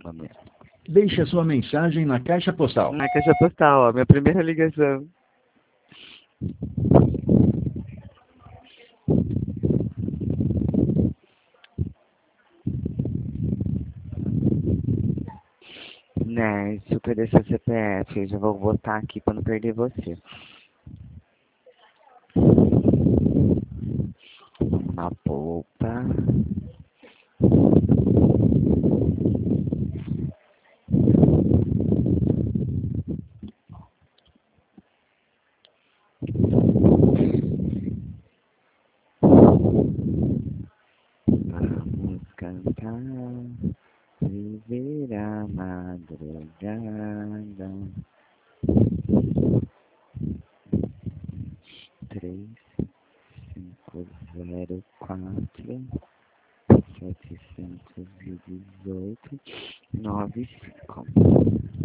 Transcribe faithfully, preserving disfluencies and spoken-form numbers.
Deixe a sua mensagem na caixa postal. Na caixa postal, ó, minha primeira ligação. Né, se eu perder seu C P F, eu já vou botar aqui pra não perder você. Uma polpa. Vamos cantar, viver a madrugada. Três, cinco, zero, quatro, setecentos e dezoito, nove, cinco.